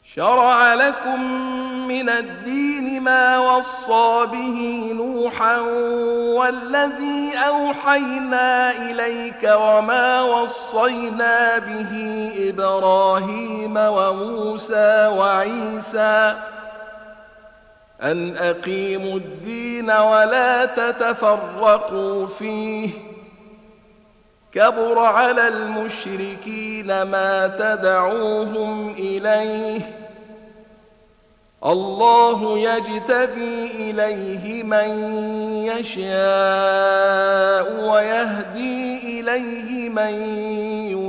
شرع لكم من الدين ما وصى به نوحا والذي أوحينا إليك وما وصينا به إبراهيم وموسى وعيسى أن أقيموا الدين ولا تتفرقوا فيه كبر على المشركين ما تدعوهم إليه الله يجتبي إليه من يشاء ويهدي إليه من